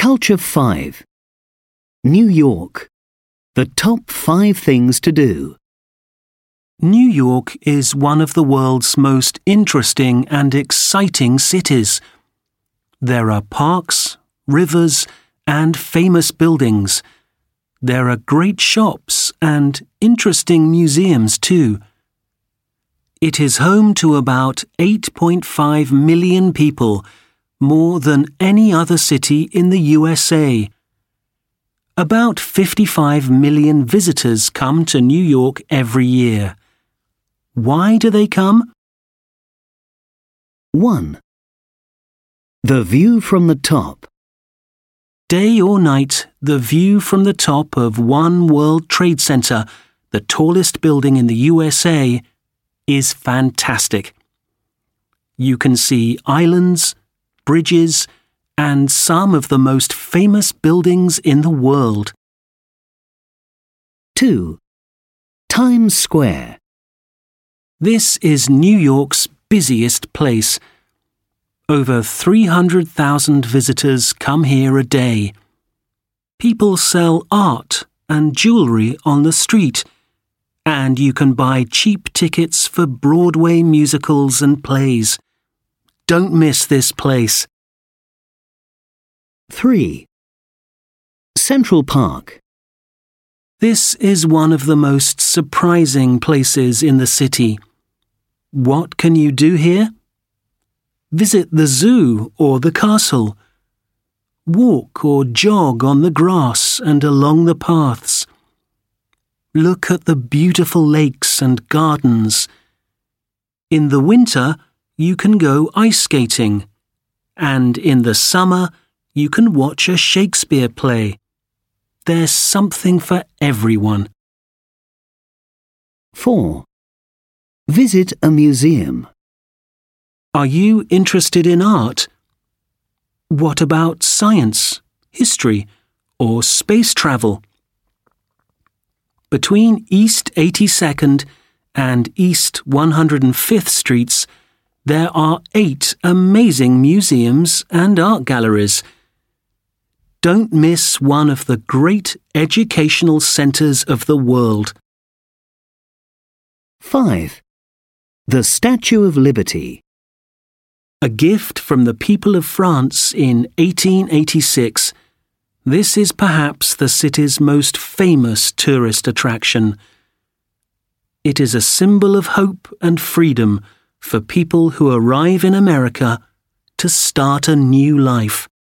Culture 5. New York. The top 5 things to do. New York is one of the world's most interesting and exciting cities. There are parks, rivers, and famous buildings. There are great shops and interesting museums too. It is home to about 8.5 million people, more than any other city in the USA. About 55 million visitors come to New York every year. Why do they come? 1. The view from the top. Day or night, the view from the top of One World Trade Center, the tallest building in the USA, is fantastic. You can see islands, bridges, and some of the most famous buildings in the world. 2. Times Square. This is New York's busiest place. Over 300,000 visitors come here a day. People sell art and jewelry on the street, and you can buy cheap tickets for Broadway musicals and plays. Don't miss this place. 3. Central Park. This is one of the most surprising places in the city. What can you do here? Visit the zoo or the castle. Walk or jog on the grass and along the paths. Look at the beautiful lakes and gardens. In the winter, you can go ice skating, and in the summer, you can watch a Shakespeare play. There's something for everyone. 4. Visit a museum. Are you interested in art? What about science, history, or space travel? Between East 82nd and East 105th Streets, there are 8 amazing museums and art galleries. Don't miss one of the great educational centers of the world. 5. The Statue of Liberty. A gift from the people of France in 1886, this is perhaps the city's most famous tourist attraction. It is a symbol of hope and freedom for people who arrive in America to start a new life.